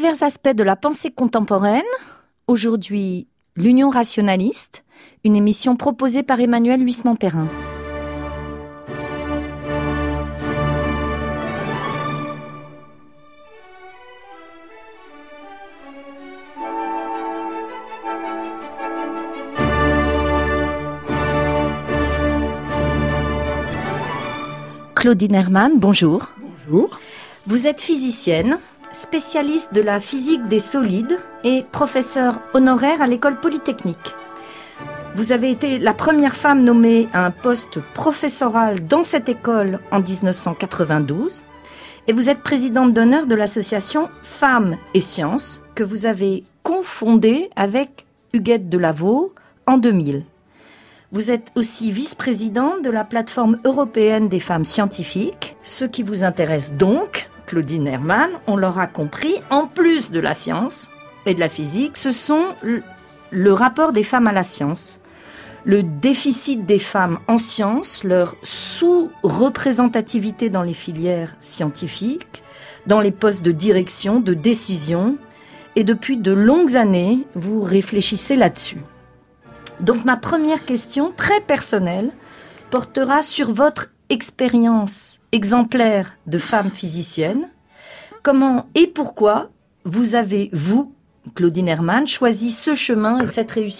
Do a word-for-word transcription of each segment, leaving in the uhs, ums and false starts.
divers aspects de la pensée contemporaine. Aujourd'hui, l'Union rationaliste, une émission proposée par Emmanuel Huisman-Perrin. Claudine Hermann, bonjour. Bonjour. Vous êtes physicienne, spécialiste de la physique des solides et professeure honoraire à l'école polytechnique. Vous avez été la première femme nommée à un poste professoral dans cette école en dix-neuf cent quatre-vingt-douze et vous êtes présidente d'honneur de l'association Femmes et Sciences que vous avez confondée avec Huguette Delavaux en deux mille. Vous êtes aussi vice-présidente de la plateforme européenne des femmes scientifiques. Ce qui vous intéresse donc, Claudine Hermann, on l'aura compris, en plus de la science et de la physique, ce sont le rapport des femmes à la science, le déficit des femmes en sciences, leur sous-représentativité dans les filières scientifiques, dans les postes de direction, de décision, et depuis de longues années, vous réfléchissez là-dessus. Donc ma première question, très personnelle, portera sur votre expérience exemplaire de femme physicienne. Comment et pourquoi vous avez, vous, Claudine Hermann, choisi ce chemin et cette réussite ?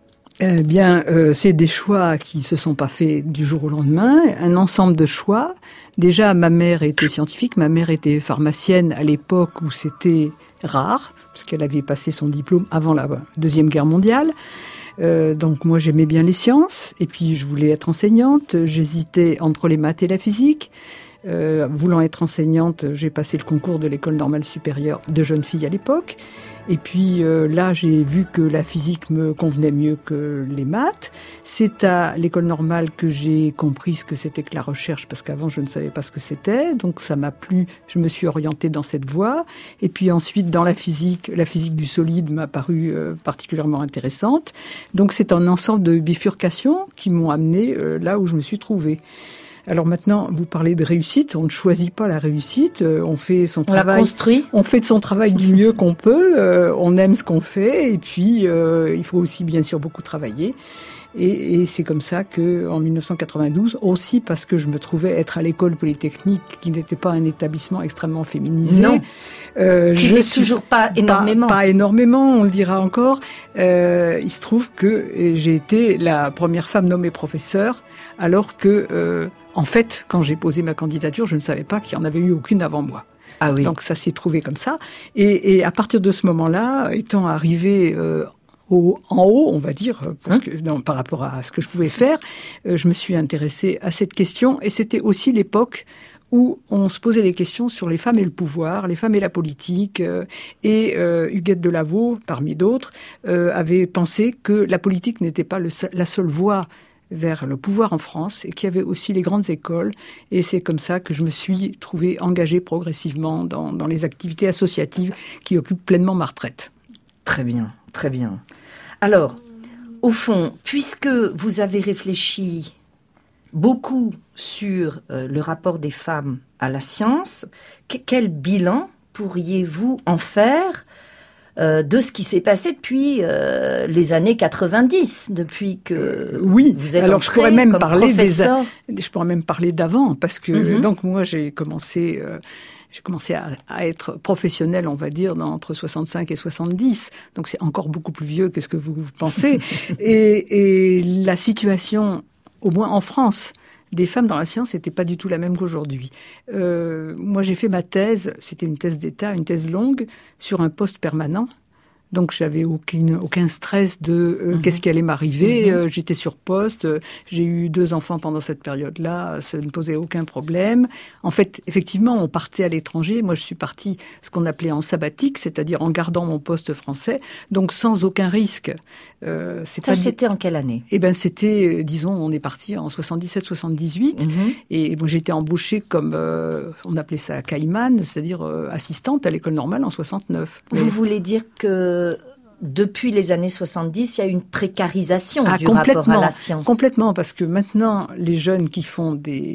Eh bien, euh, c'est des choix qui se sont pas faits du jour au lendemain, un ensemble de choix. Déjà, ma mère était scientifique, ma mère était pharmacienne à l'époque où c'était rare, parce qu'elle avait passé son diplôme avant la Deuxième Guerre mondiale. Euh, donc moi j'aimais bien les sciences et puis je voulais être enseignante, j'hésitais entre les maths et la physique. Euh, voulant être enseignante, j'ai passé le concours de l'école normale supérieure de jeunes filles à l'époque. Et puis euh, là, j'ai vu que la physique me convenait mieux que les maths. C'est à l'école normale que j'ai compris ce que c'était que la recherche, parce qu'avant, je ne savais pas ce que c'était. Donc ça m'a plu, je me suis orientée dans cette voie. Et puis ensuite, dans la physique, la physique du solide m'a paru euh, particulièrement intéressante. Donc c'est un ensemble de bifurcations qui m'ont amenée euh, là où je me suis trouvée. Alors maintenant, vous parlez de réussite, on ne choisit pas la réussite, on fait son on travail. On la construit. On fait de son travail du mieux qu'on peut, euh, on aime ce qu'on fait, et puis euh, il faut aussi bien sûr beaucoup travailler. Et, et c'est comme ça que, en dix-neuf cent quatre-vingt-douze, aussi parce que je me trouvais être à l'école polytechnique, qui n'était pas un établissement extrêmement féminisé. Non. Euh, qui n'est toujours pas énormément. Pas, pas énormément, on le dira encore. Euh, il se trouve que j'ai été la première femme nommée professeure, alors que, euh, en fait, quand j'ai posé ma candidature, je ne savais pas qu'il n'y en avait eu aucune avant moi. Ah oui. Donc ça s'est trouvé comme ça. Et, et à partir de ce moment-là, étant arrivée euh, au, en haut, on va dire, pour hein? ce que, non, par rapport à ce que je pouvais faire, euh, je me suis intéressée à cette question. Et c'était aussi l'époque où on se posait des questions sur les femmes et le pouvoir, les femmes et la politique. Euh, et euh, Huguette Delavaux, parmi d'autres, euh, avait pensé que la politique n'était pas le, la seule voie vers le pouvoir en France et qu'il y avait aussi les grandes écoles. Et c'est comme ça que je me suis trouvée engagée progressivement dans, dans les activités associatives qui occupent pleinement ma retraite. Très bien, très bien. Alors, au fond, puisque vous avez réfléchi beaucoup sur euh, le rapport des femmes à la science, que, quel bilan pourriez-vous en faire Euh, de ce qui s'est passé depuis euh, les années quatre-vingt-dix, depuis que oui, vous êtes alors entrée je pourrais même comme parler professeur. Des, je pourrais même parler d'avant, parce que mm-hmm. donc moi j'ai commencé, euh, j'ai commencé à, à être professionnelle, on va dire, dans, entre soixante-cinq et soixante-dix, donc c'est encore beaucoup plus vieux que ce que vous pensez. et, et la situation, au moins en France, des femmes dans la science n'était pas du tout la même qu'aujourd'hui. Euh, moi, j'ai fait ma thèse, c'était une thèse d'État, une thèse longue, sur un poste permanent. Donc, j'avais aucune, aucun stress de euh, mmh. qu'est-ce qui allait m'arriver. Mmh. Euh, j'étais sur poste, euh, j'ai eu deux enfants pendant cette période-là, ça ne posait aucun problème. En fait, effectivement, on partait à l'étranger. Moi, je suis partie ce qu'on appelait en sabbatique, c'est-à-dire en gardant mon poste français, donc sans aucun risque. Euh, c'est ça, pas c'était dit... en quelle année ? Eh ben, c'était, disons, on est parti en soixante-dix-sept soixante-dix-huit, mmh. et moi, j'ai été embauchée comme, euh, on appelait ça Caïman, c'est-à-dire euh, assistante à l'école normale en soixante-neuf. Vous Mais... voulez dire que depuis les années soixante-dix, il y a une précarisation ah, du rapport à la science. Complètement, parce que maintenant, les jeunes qui font des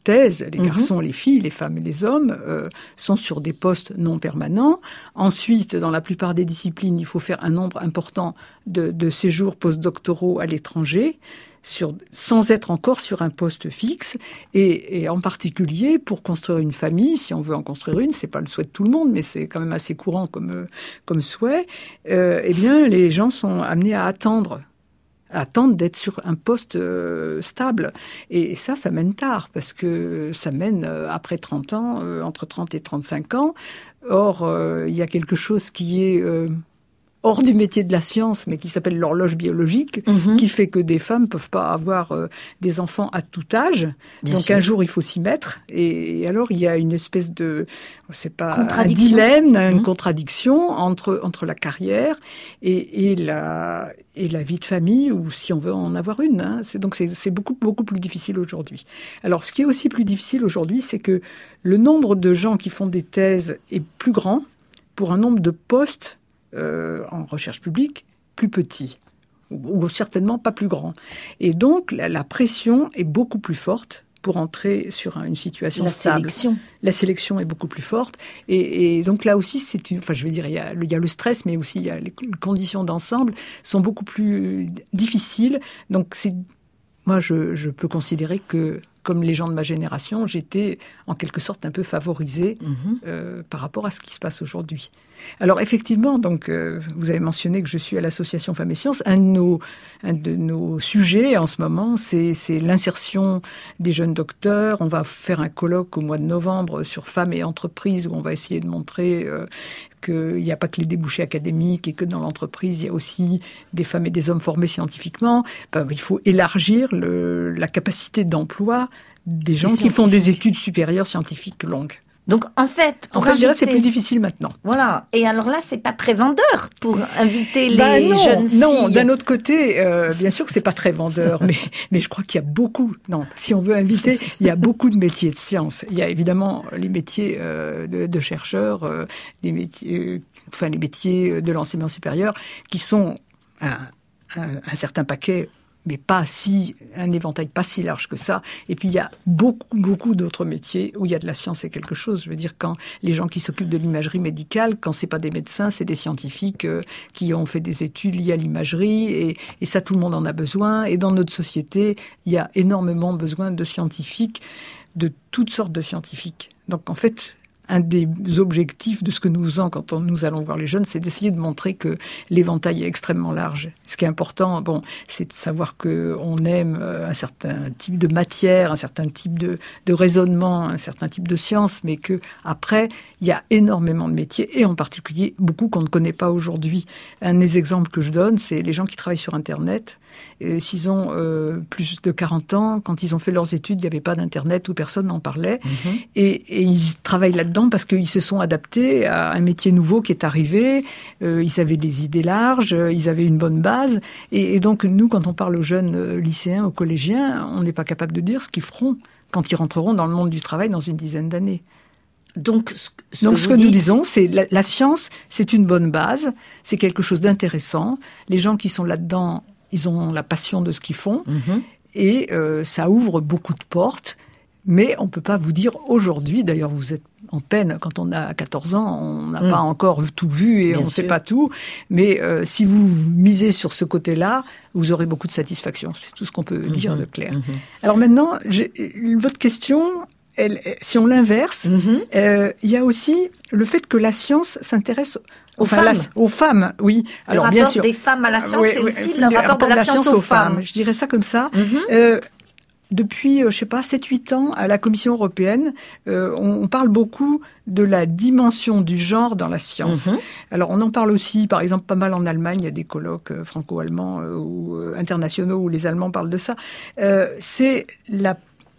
thèse, les mmh. garçons, les filles, les femmes et les hommes, euh, sont sur des postes non permanents. Ensuite, dans la plupart des disciplines, il faut faire un nombre important de, de séjours postdoctoraux à l'étranger, sur, sans être encore sur un poste fixe. Et, et en particulier, pour construire une famille, si on veut en construire une, c'est pas le souhait de tout le monde, mais c'est quand même assez courant comme, comme souhait, euh, eh bien, les gens sont amenés à attendre attendre d'être sur un poste euh, stable. Et ça, ça mène tard, parce que ça mène euh, après trente ans, euh, entre trente et trente-cinq ans. Or, euh, il y a quelque chose qui est euh, hors du métier de la science, mais qui s'appelle l'horloge biologique, mmh. qui fait que des femmes peuvent pas avoir euh, des enfants à tout âge. Bien Donc sûr. Un jour, il faut s'y mettre. Et, et alors, il y a une espèce de, c'est pas un dilemme, une mmh. contradiction entre entre la carrière et, et la et la vie de famille, ou si on veut en avoir une. Hein. C'est, donc c'est, c'est beaucoup beaucoup plus difficile aujourd'hui. Alors, ce qui est aussi plus difficile aujourd'hui, c'est que le nombre de gens qui font des thèses est plus grand pour un nombre de postes Euh, en recherche publique, plus petit, ou, ou certainement pas plus grand. Et donc, la, la pression est beaucoup plus forte pour entrer sur un, une situation la stable. Sélection. La sélection est beaucoup plus forte. Et, et donc là aussi, c'est une, enfin, je veux dire, il y a, il y a le stress, mais aussi il y a les conditions d'ensemble sont beaucoup plus difficiles. Donc, c'est, moi, je, je peux considérer que, comme les gens de ma génération, j'étais en quelque sorte un peu favorisée mmh. euh, par rapport à ce qui se passe aujourd'hui. Alors effectivement, donc euh, vous avez mentionné que je suis à l'association Femmes et Sciences. Un de nos, un de nos sujets en ce moment, c'est, c'est l'insertion des jeunes docteurs. On va faire un colloque au mois de novembre sur femmes et entreprises, où on va essayer de montrer euh, qu'il n'y a pas que les débouchés académiques et que dans l'entreprise, il y a aussi des femmes et des hommes formés scientifiquement. Ben, il faut élargir le, la capacité d'emploi des gens qui font des études supérieures scientifiques longues. Donc, en fait, pour en fait, inviter... je dirais, c'est plus difficile maintenant. Voilà. Et alors là, c'est pas très vendeur pour inviter les bah non, jeunes filles. Non, d'un autre côté, euh, bien sûr que c'est pas très vendeur, mais mais je crois qu'il y a beaucoup. Non, si on veut inviter, il y a beaucoup de métiers de science. Il y a évidemment les métiers euh, de, de chercheurs, euh, les métiers, euh, enfin les métiers de l'enseignement supérieur, qui sont un, un, un certain paquet. Mais pas si, un éventail pas si large que ça. Et puis, il y a beaucoup, beaucoup d'autres métiers où il y a de la science et quelque chose. Je veux dire, quand les gens qui s'occupent de l'imagerie médicale, quand c'est pas des médecins, c'est des scientifiques euh, qui ont fait des études liées à l'imagerie. Et, et ça, tout le monde en a besoin. Et dans notre société, il y a énormément besoin de scientifiques, de toutes sortes de scientifiques. Donc, en fait, un des objectifs de ce que nous faisons quand on, nous allons voir les jeunes, c'est d'essayer de montrer que l'éventail est extrêmement large. Ce qui est important, bon, c'est de savoir qu'on aime un certain type de matière, un certain type de, de raisonnement, un certain type de science, mais que après, il y a énormément de métiers, et en particulier beaucoup qu'on ne connaît pas aujourd'hui. Un des exemples que je donne, c'est les gens qui travaillent sur Internet. Et s'ils ont euh, plus de quarante ans, quand ils ont fait leurs études, il n'y avait pas d'Internet où personne n'en parlait. Mmh. Et, et ils travaillent là-dedans parce qu'ils se sont adaptés à un métier nouveau qui est arrivé. Euh, ils avaient des idées larges, ils avaient une bonne base. Et, et donc, nous, quand on parle aux jeunes lycéens, aux collégiens, on n'est pas capable de dire ce qu'ils feront quand ils rentreront dans le monde du travail dans une dizaine d'années. Donc, ce, ce Donc, que, ce que dites... nous disons, c'est la, la science, c'est une bonne base, c'est quelque chose d'intéressant. Les gens qui sont là-dedans, ils ont la passion de ce qu'ils font, mmh. et euh, ça ouvre beaucoup de portes. Mais on ne peut pas vous dire aujourd'hui, d'ailleurs vous êtes en peine, quand on a quatorze ans, on n'a mmh. pas encore tout vu et Bien on ne sait pas tout. Mais euh, si vous misez sur ce côté-là, vous aurez beaucoup de satisfaction. C'est tout ce qu'on peut mmh. dire de clair. Mmh. Alors maintenant, j'ai, votre question... Elle, si on l'inverse, il mm-hmm. euh, y a aussi le fait que la science s'intéresse aux, enfin, femmes. La, aux femmes. Oui. Le Alors rapport bien sûr, des femmes à la science, oui, c'est oui, aussi oui, le, le rapport, rapport de la, la science, science aux femmes. femmes. Je dirais ça comme ça. Mm-hmm. Euh, depuis, euh, je sais pas, sept huit ans, à la Commission européenne, euh, on, on parle beaucoup de la dimension du genre dans la science. Mm-hmm. Alors, on en parle aussi, par exemple, pas mal en Allemagne. Il y a des colloques euh, franco-allemands euh, ou euh, internationaux où les Allemands parlent de ça. Euh, c'est la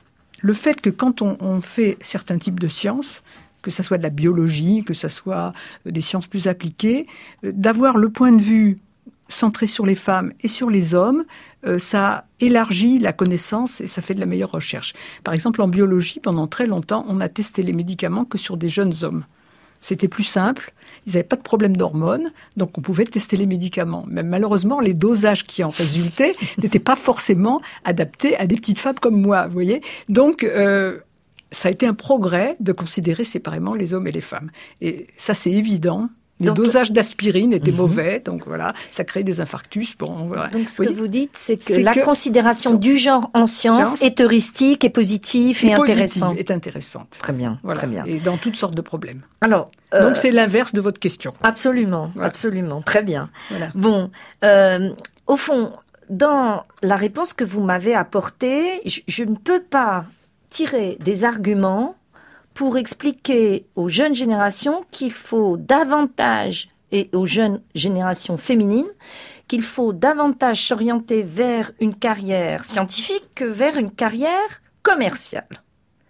Le fait que quand on, on fait certains types de sciences, que ça soit de la biologie, que ça soit des sciences plus appliquées, euh, d'avoir le point de vue centré sur les femmes et sur les hommes, euh, ça élargit la connaissance et ça fait de la meilleure recherche. Par exemple, en biologie, pendant très longtemps, on a testé les médicaments que sur des jeunes hommes. C'était plus simple, ils n'avaient pas de problème d'hormones, donc on pouvait tester les médicaments. Mais malheureusement, les dosages qui en résultaient n'étaient pas forcément adaptés à des petites femmes comme moi, vous voyez. Donc, euh, ça a été un progrès de considérer séparément les hommes et les femmes. Et ça, c'est évident. Les donc, dosages d'aspirine étaient mm-hmm. mauvais, donc voilà, ça crée des infarctus. Bon, voilà. Donc ce oui. que vous dites, c'est que c'est la que considération du genre en science, science est heuristique, est positive et, et intéressante. est intéressante. Très bien, voilà. très bien. Et dans toutes sortes de problèmes. Alors, euh, donc c'est l'inverse de votre question. Absolument, voilà. absolument, très bien. Voilà. Bon, euh, au fond, dans la réponse que vous m'avez apportée, je, je ne peux pas tirer des arguments pour expliquer aux jeunes générations qu'il faut davantage, et aux jeunes générations féminines, qu'il faut davantage s'orienter vers une carrière scientifique que vers une carrière commerciale,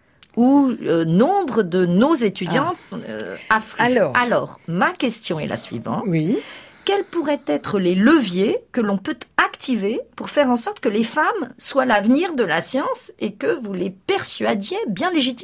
où euh, nombre de nos étudiants ah. euh, affluent. Alors. Alors, ma question est la suivante. Oui. Quels pourraient être les leviers que l'on peut activer pour faire en sorte que les femmes soient l'avenir de la science et que vous les persuadiez bien légitimement ?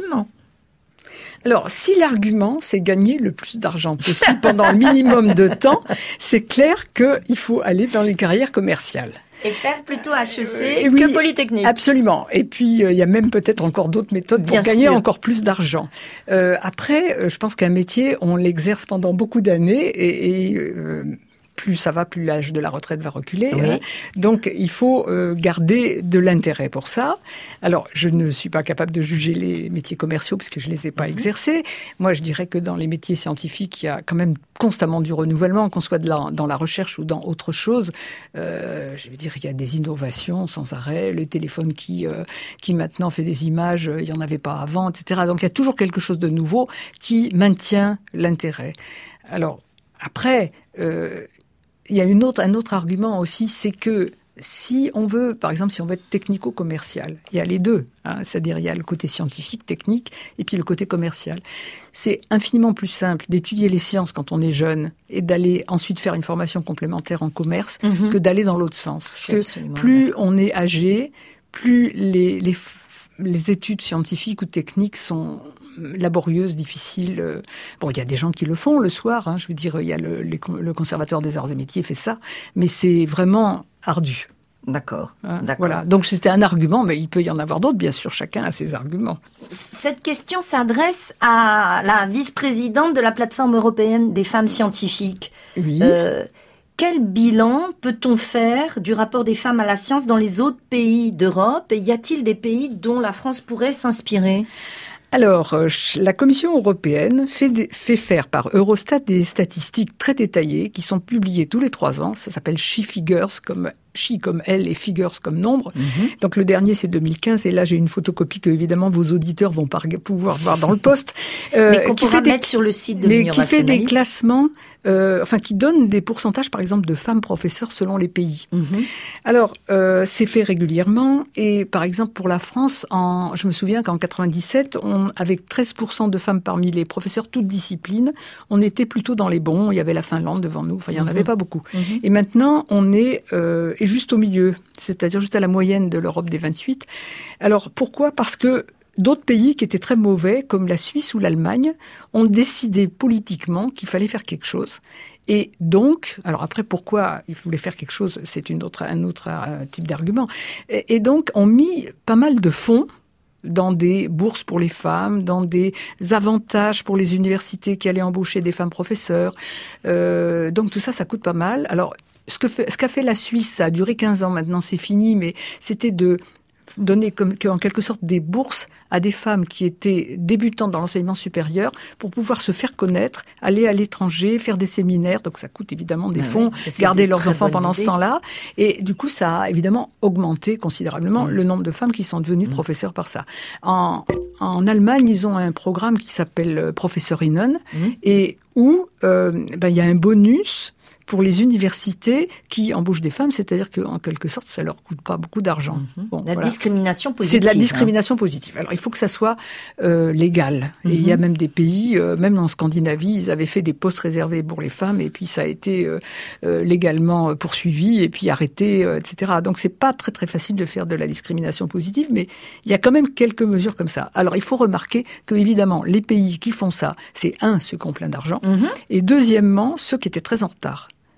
Alors, si l'argument, c'est gagner le plus d'argent possible pendant le minimum de temps, c'est clair qu'il faut aller dans les carrières commerciales. Et faire plutôt H E C euh, que oui, Polytechnique. Absolument. Et puis, il euh, y a même peut-être encore d'autres méthodes pour Bien gagner sûr. encore plus d'argent. Euh, après, euh, je pense qu'un métier, on l'exerce pendant beaucoup d'années et... et euh, plus ça va, plus l'âge de la retraite va reculer. Oui. Hein. Donc, il faut euh, garder de l'intérêt pour ça. Alors, je ne suis pas capable de juger les métiers commerciaux parce que je les ai pas mm-hmm. exercés. Moi, je dirais que dans les métiers scientifiques, il y a quand même constamment du renouvellement, qu'on soit de la, dans la recherche ou dans autre chose. Euh, je veux dire, il y a des innovations sans arrêt. Le téléphone qui, euh, qui maintenant fait des images, il n'y en avait pas avant, et cetera. Donc, il y a toujours quelque chose de nouveau qui maintient l'intérêt. Alors, après... Euh, Il y a une autre, un autre argument aussi, c'est que si on veut, par exemple, si on veut être technico-commercial, il y a les deux, hein, c'est-à-dire il y a le côté scientifique, technique, et puis le côté commercial. C'est infiniment plus simple d'étudier les sciences quand on est jeune et d'aller ensuite faire une formation complémentaire en commerce mm-hmm. que d'aller dans l'autre sens. Parce que plus on est âgé, plus les, les, les études scientifiques ou techniques sont... laborieuses, difficiles. Bon, il y a des gens qui le font le soir. Hein, je veux dire, il y a le, les, le conservateur des arts et métiers fait ça, mais c'est vraiment ardu. D'accord. Hein, D'accord. Voilà. Donc c'était un argument, mais il peut y en avoir d'autres, bien sûr. Chacun a ses arguments. Cette question s'adresse à la vice-présidente de la plateforme européenne des femmes scientifiques. Oui. Euh, Quel bilan peut-on faire du rapport des femmes à la science dans les autres pays d'Europe ? Et y a-t-il des pays dont la France pourrait s'inspirer ? Alors, la Commission européenne fait, des, fait faire par Eurostat des statistiques très détaillées qui sont publiées tous les trois ans. Ça s'appelle She Figures, comme She comme elle et Figures comme nombre. Mm-hmm. Donc le dernier, c'est deux mille quinze. Et là, j'ai une photocopie que, évidemment, vos auditeurs vont par, pouvoir voir dans le poste. Euh, mais qu'on qui pourra fait mettre des, sur le site de l'Union rationaliste. Qui fait des classements, euh, enfin, qui donne des pourcentages, par exemple, de femmes professeurs selon les pays. Mm-hmm. Alors, euh, c'est fait régulièrement. Et, par exemple, pour la France, en, je me souviens qu'en quatre-vingt-dix-sept, on, avec treize pour cent de femmes parmi les professeurs, toutes disciplines, on était plutôt dans les bons. Il y avait la Finlande devant nous. Enfin, il n'y en mm-hmm. avait pas beaucoup. Mm-hmm. Et maintenant, on est... Euh, juste au milieu, c'est-à-dire juste à la moyenne de l'Europe des vingt-huit. Alors, pourquoi ? Parce que d'autres pays qui étaient très mauvais, comme la Suisse ou l'Allemagne, ont décidé politiquement qu'il fallait faire quelque chose. Et donc, alors après, pourquoi il voulait faire quelque chose, c'est une autre, un autre un type d'argument. Et, et donc, ont mis pas mal de fonds dans des bourses pour les femmes, dans des avantages pour les universités qui allaient embaucher des femmes professeurs. Euh, donc tout ça, ça coûte pas mal. Alors, Ce, que fait, ce qu'a fait la Suisse, ça a duré quinze ans, maintenant c'est fini, mais c'était de donner comme, en quelque sorte des bourses à des femmes qui étaient débutantes dans l'enseignement supérieur pour pouvoir se faire connaître, aller à l'étranger, faire des séminaires, donc ça coûte évidemment des ah fonds, oui, garder des leurs enfants pendant idées. Ce temps-là, et du coup ça a évidemment augmenté considérablement mmh. le nombre de femmes qui sont devenues mmh. professeurs par ça. En, en Allemagne, ils ont un programme qui s'appelle Professorinnen, mmh. et où euh, ben, y a un bonus pour les universités qui embauchent des femmes, c'est-à-dire qu'en quelque sorte, ça leur coûte pas beaucoup d'argent. Mmh. Bon, la voilà. discrimination positive. C'est de la discrimination hein. positive. Alors, il faut que ça soit euh, légal. Mmh. Et il y a même des pays, euh, même en Scandinavie, ils avaient fait des postes réservés pour les femmes, et puis ça a été euh, euh, légalement poursuivi, et puis arrêté, euh, et cetera. Donc, c'est pas très très facile de faire de la discrimination positive, mais il y a quand même quelques mesures comme ça. Alors, il faut remarquer que, évidemment, les pays qui font ça, c'est un, ceux qui ont plein d'argent, mmh. et deuxièmement, ceux qui étaient très en retard.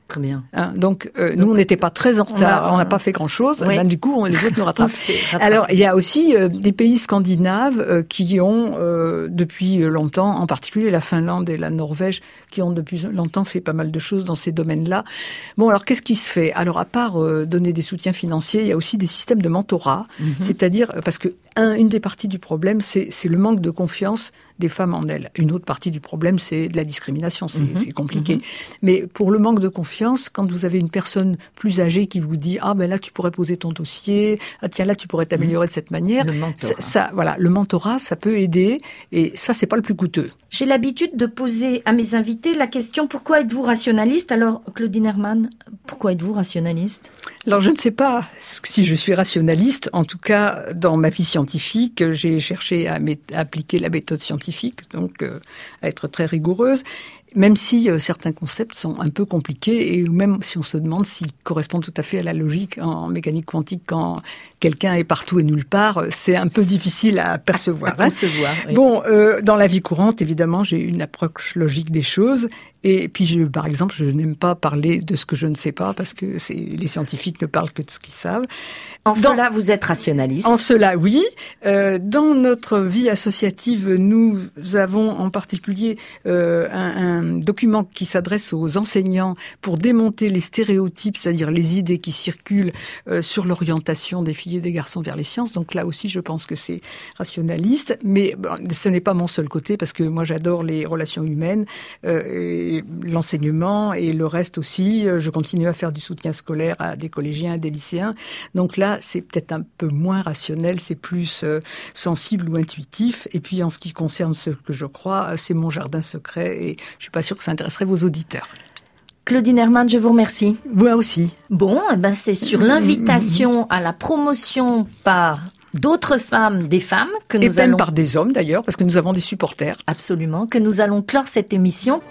Très bien. Hein, donc, euh, donc, nous, on n'était pas très en retard, on n'a pas fait grand-chose. Oui. Ben, du coup, on, les autres nous rattrapent. Alors, il y a aussi euh, des pays scandinaves euh, qui ont, euh, depuis longtemps, en particulier la Finlande et la Norvège, qui ont depuis longtemps fait pas mal de choses dans ces domaines-là. Bon, alors, qu'est-ce qui se fait? Alors, à part euh, donner des soutiens financiers, il y a aussi des systèmes de mentorat. Mm-hmm. C'est-à-dire, parce que un, une des parties du problème, c'est, c'est le manque de confiance des femmes en elles. Une autre partie du problème, c'est de la discrimination. C'est, mm-hmm. c'est compliqué. Mm-hmm. Mais pour le manque de confiance, quand vous avez une personne plus âgée qui vous dit « Ah, ben là, tu pourrais poser ton dossier. Ah, tiens, là, tu pourrais t'améliorer de cette manière. » Le mentorat. Ça, voilà, le mentorat, ça peut aider. Et ça, c'est pas le plus coûteux. J'ai l'habitude de poser à mes invités la question « Pourquoi êtes-vous rationaliste ?» Alors, Claudine Hermann, pourquoi êtes-vous rationaliste? Alors, je ne sais pas si je suis rationaliste. En tout cas, dans ma vie scientifique, j'ai cherché à, à appliquer la méthode scientifique, donc euh, à être très rigoureuse. Même si euh, certains concepts sont un peu compliqués et même si on se demande s'ils correspondent tout à fait à la logique en mécanique quantique quand quelqu'un est partout et nulle part, c'est un peu difficile à percevoir. À, à concevoir, hein. Oui. Bon, euh, dans la vie courante, évidemment, j'ai une approche logique des choses. Et puis, je, par exemple, je n'aime pas parler de ce que je ne sais pas parce que c'est, les scientifiques ne parlent que de ce qu'ils savent. En dans, cela, vous êtes rationaliste. En cela, oui. Euh, dans notre vie associative, nous avons en particulier euh, un, un document qui s'adresse aux enseignants pour démonter les stéréotypes, c'est-à-dire les idées qui circulent euh, sur l'orientation des filles et des garçons vers les sciences. Donc là aussi, je pense que c'est rationaliste. Mais bon, ce n'est pas mon seul côté parce que moi, j'adore les relations humaines. Euh, et l'enseignement et le reste aussi. Je continue à faire du soutien scolaire à des collégiens, à des lycéens. Donc là, c'est peut-être un peu moins rationnel, c'est plus euh, sensible ou intuitif. Et puis, en ce qui concerne ce que je crois, c'est mon jardin secret et je suis pas sûre que ça intéresserait vos auditeurs. Claudine Hermann, je vous remercie. Moi aussi. Bon, eh ben c'est sur l'invitation à la promotion par d'autres femmes, des femmes que nous et même allons... par des hommes d'ailleurs, parce que nous avons des supporters. Absolument, que nous allons clore cette émission.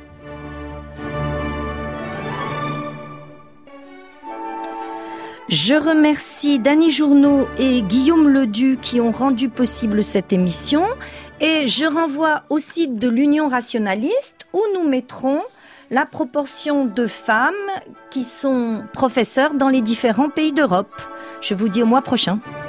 Je remercie Dany Journeau et Guillaume Ledu qui ont rendu possible cette émission et je renvoie au site de l'Union rationaliste où nous mettrons la proportion de femmes qui sont professeurs dans les différents pays d'Europe. Je vous dis au mois prochain.